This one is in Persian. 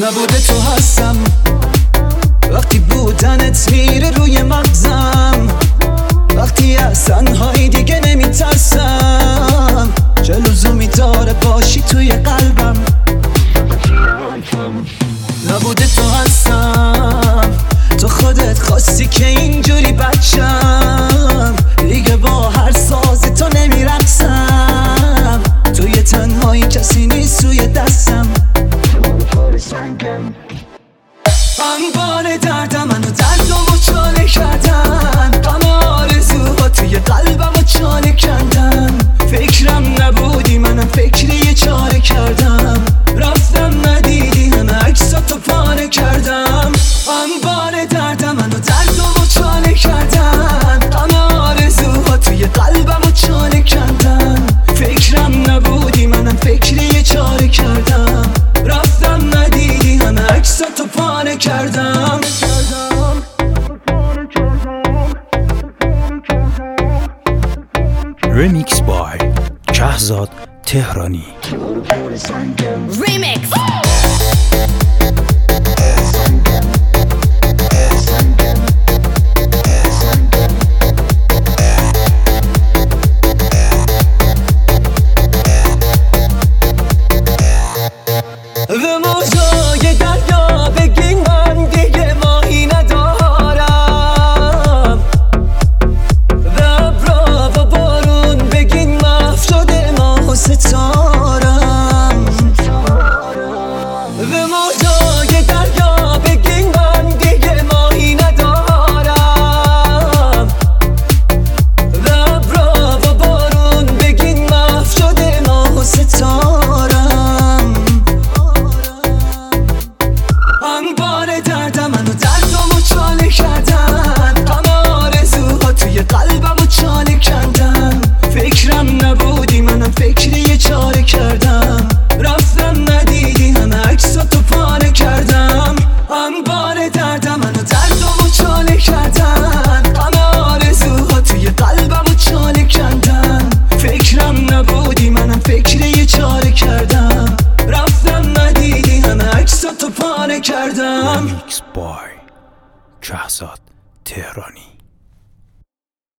نبوده تو هستم وقتی بودنت میره روی مغزم، وقتی از تنهایی دیگه نمیترسم، چه لزومی داره باشی توی قلبم. نبوده تو هستم، تو خودت خواستی که اینجوری بچم، دیگه با هر سازی تو نمیرقصم، توی تنهایی کسی نیست روی دستم. انبار دردم منو دردمو چاله کردن، غم آرزوها توی قلبمو چاله کردن، فکرم نبودی منم فکری یه چاره کردم، رفتم ندیدی همه عکساتو پاره کردم. انبار دردم منو دردمو چاله کردن، غم آرزوها توی قلبمو چاله کردن، فکرم نبودی منم فکری یه چاره کردم، رفتم ندیدی همه عکساتو پاره کردم. Remix by شهزاد تهرانی. Remix. به موجای دریا بگین من دیگه ماهی ندارم، به ابرا و بارون بگین محو شده ماه و ستارم، به موجای دریا بگین من دیگه ماهی ندارم، به ابرا و بارون بگین محو شده ماه و ستارم. انبار دردم منو دردمو چاله کردن، غم آرزوها توی قلبمو چاله کردن، فکرم نبودی منم فکری یه چاره کردم، رفتم ندیدی همه عکساتو پاره کردم. انبار دردم منو دردمو چاله کردن، غم آرزوها توی قلبمو چاله کردن، فکرم نبودی منم فکری یه چاره کردم، رفتم ندیدی همه عکساتو پاره کردم. Remix by شهزاد تهرانی.